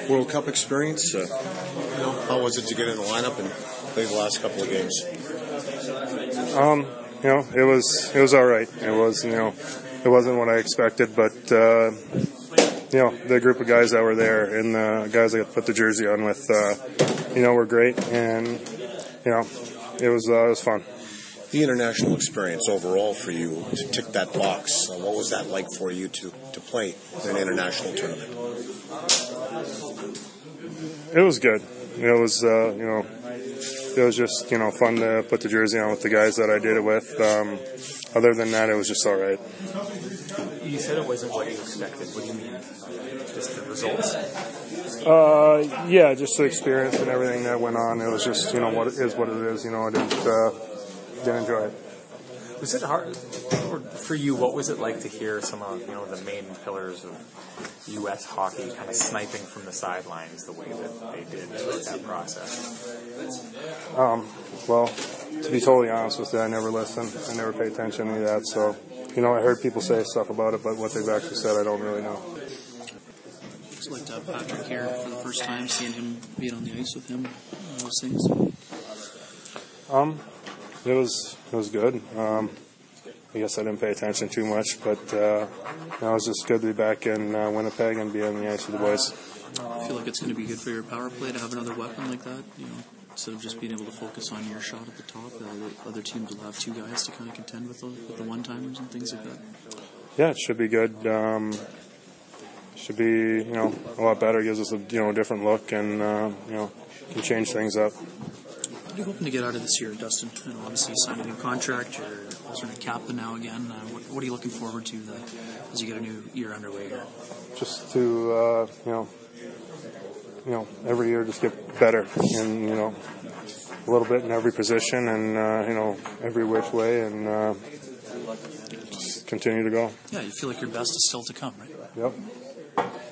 World Cup experience. How was it to get in the lineup and play the last couple of games? It was all right. It was, it wasn't what I expected, but the group of guys that were there and the guys I got to put the jersey on with, were great, and it was fun. The international experience overall for you to tick that box. What was that like for you to play in an international tournament? It was good. It was it was just fun to put the jersey on with the guys that I did it with. Other than that, it was just all right. You said it wasn't what you expected. What do you mean? Just the results? Yeah, just the experience and everything that went on. It was just what it is. I didn't enjoy it. Was it hard for you? What was it like to hear some of the main pillars of U.S. hockey kind of sniping from the sidelines the way that they did throughout that process? Well, to be totally honest with you, I never listened. I never paid attention to any of that. So, I heard people say stuff about it, but what they've actually said, I don't really know. It's like to have Patrick here for the first time, seeing him being on the ice with him, and those things. It was good. I guess I didn't pay attention too much, but it was just good to be back in Winnipeg and be on the ice with the boys. I feel like it's going to be good for your power play to have another weapon like that, instead of just being able to focus on your shot at the top. Other teams will have two guys to kind of contend with the one-timers and things like that. Yeah, it should be good. Should be, a lot better. Gives us a, different look and, can change things up. What are you hoping to get out of this year, Dustin? Obviously you signed a new contract. You're alternate captain now again. What are you looking forward to as you get a new year underway here? Just to, every year just get better and, a little bit in every position and, every which way and just continue to go. Yeah, you feel like your best is still to come, right? Yep.